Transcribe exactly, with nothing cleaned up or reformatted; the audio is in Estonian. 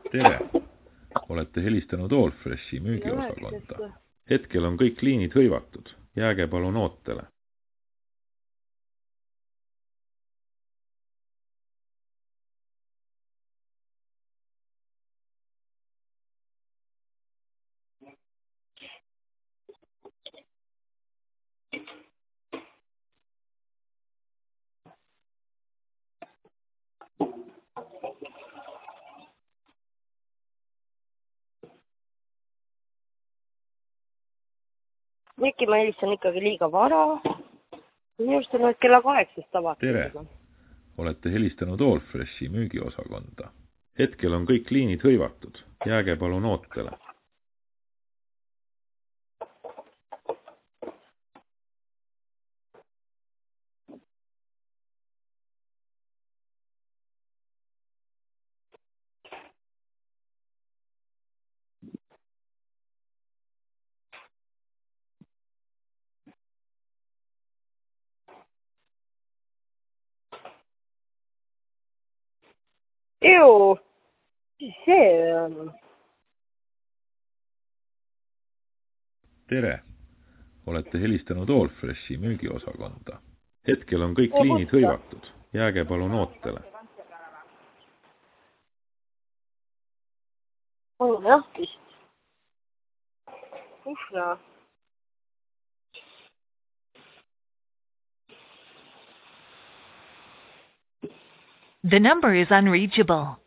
tere! Olete helistanud Allfreshi müügiosakonda. Hetkel on kõik liinid hõivatud. Jääge palun ootele. Äkki ma helistan ikkagi liiga vara. Minu arust on nüüd kella kaheksast avatud. Tere! Olete helistanud Allfreshi müügiosakonda. Hetkel on kõik liinid hõivatud. Jääge palun ootele. Eju, see on... Tere! Olete helistanud Allfreshi müügiosakonda. Hetkel on kõik liinid hõivatud. Jääge palun ootele. On jah vist. Uhna. The number is unreachable.